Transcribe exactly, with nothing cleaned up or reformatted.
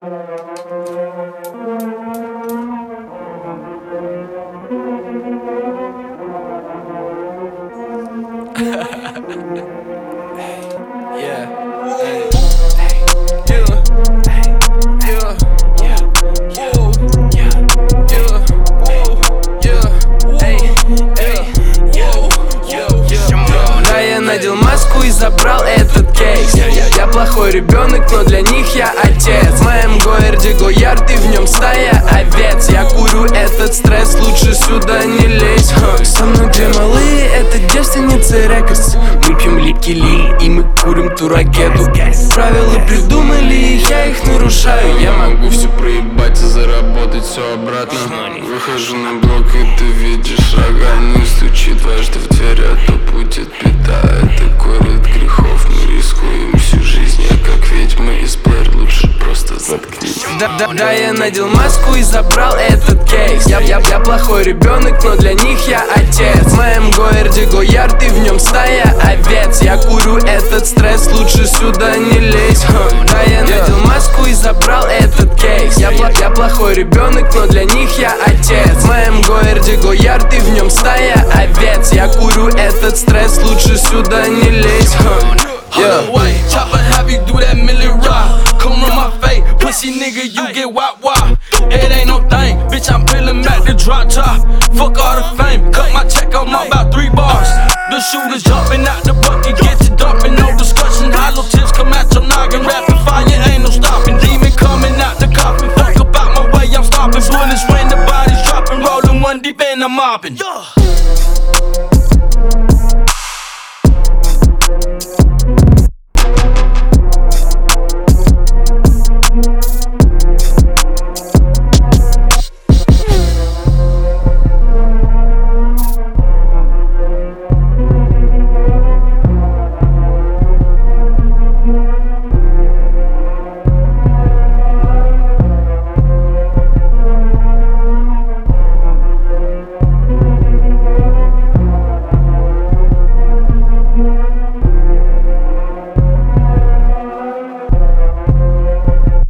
Yeah. Hey. Yeah. Yeah. Yeah. Whoa. Yeah. Yeah. Whoa. Yeah. Эй. Эй. Whoa. Yeah. Да, я надел маску и забрал этот кейс. Я, я, я плохой ребенок, но для них я отец. В моем городе Гоярд, и в нем стая овец. Я курю этот стресс, лучше сюда не лезь. Со мной две малые, это девственницы рекордс. Мы пьем липкий лиль, и мы курим ту ракету. Правила придумали их, я их нарушаю. Я могу все проебать и заработать все обратно. Выхожу на блок, и ты видишь рога. Не стучи дважды в дверь, а то будет беда. Это город грехов, мы рискуем всю жизнь. Я как ведьма из Блэр, лучше просто заткнись. Да, да, да, я надел маску и забрал этот кейс. Я, я, я плохой ребенок, но для них я отец. В моем городе Гоярд, и в нем стая овец. Я курю этот стресс, лучше сюда не лезь. Да, я надел маску и забрал этот кейс. Я, я плохой ребенок, но для них я отец. В моем городе Гоярд, и в нем стая овец. Я курю этот стресс, лучше сюда не лезь. Yeah. Chopper have you do that milli rock. Come on my face, pussy nigga, you get wop wop. It ain't no thing, bitch, I'm peeling back the drop top. Fuck all the fame, cut my check on my about three bars. The shooters jumping out the bucket, get you dumping, no discussion. Hollow tips come out your noggin, rapid fire, ain't no stopping. Demon coming out the coffin, fuck about my way, I'm stopping. Bullets when the bodies dropping, rolling one deep and I'm mopping.